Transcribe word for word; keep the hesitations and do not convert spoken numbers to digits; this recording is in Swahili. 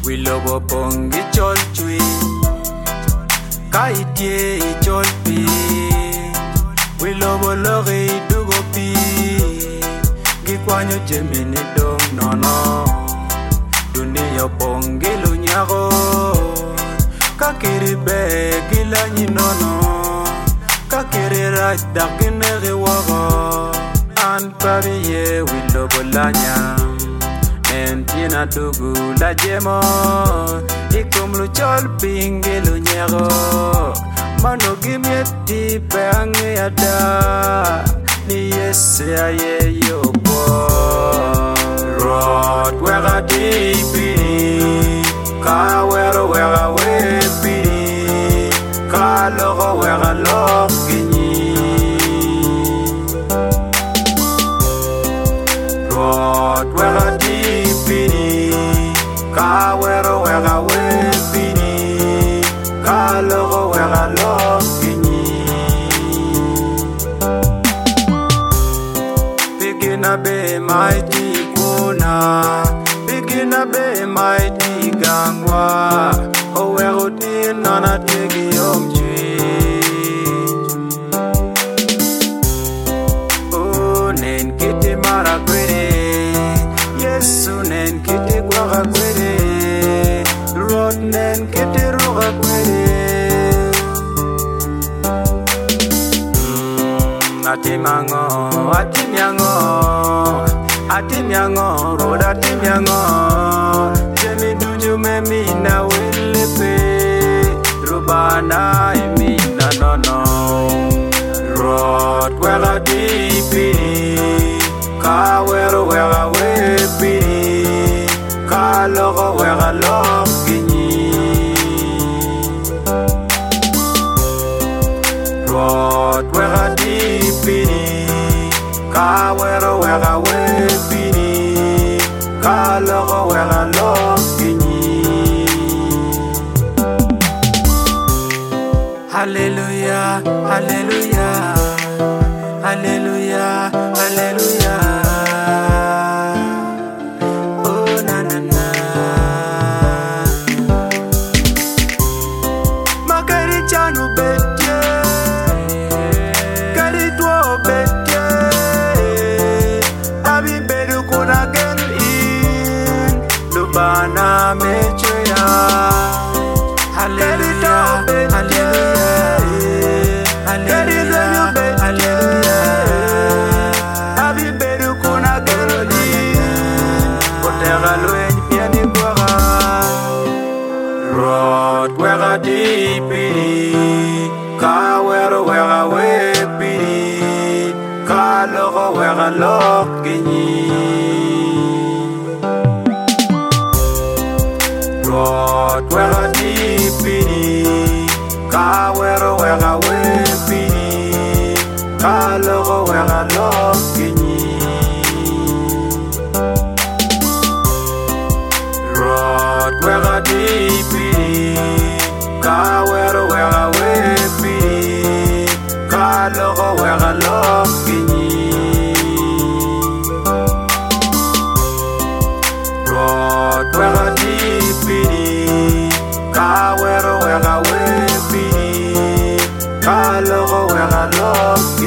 we lobo pongi chol chui kaitie chol pi we lobo lori dugo pi gikwanyo jemini dong no no dunia pongi lunyago kakiri be gilanyi no no kakiri raj dakine riwago an pariye we lobo lanya Entiena tugu la jemo ikum lu chol pingi lu nyego mano gimieti pe ange ada ni yese aye yopo rot wega dipi ka wero wega wepi ka logo wega lokinyi rot wega Ka wero wega wepini Ka logo wega lokini Bigina be mighty kuna Bigina be mighty gangwa O wego din nana tegi omchi O nen kiti mara kwere Yesu nen kiti kwa kwere Rod nen kiti ruga kwere Atimiango, atimiango Atimiango, rod atimiango Jemi duju me mina welepe Rubana imina no no Rod wega dipi Ka wero wega wepi Ka logo wega lokinyi Rot wega dipini Ka wero wega wepini Ka logo wega lokinyi Hallelujah, hallelujah Hallelujah, hallelujah Bana mechoya Hallelujah, hallelujah Hallelujah, hallelujah Abi beru kuna geroli Kotera lwenye pia ni kwara Rot wega dipini Ka wero wega wepini Ka logo wega lokinyi Rot wega dipini Ka wero wega wepini Ka logo wega lokinyi Rot wega dipini Ka wero wega wepini Ka logo wega lokinyi Rot wega dipini Ka wero wega wepini Ka logo wega lokinyi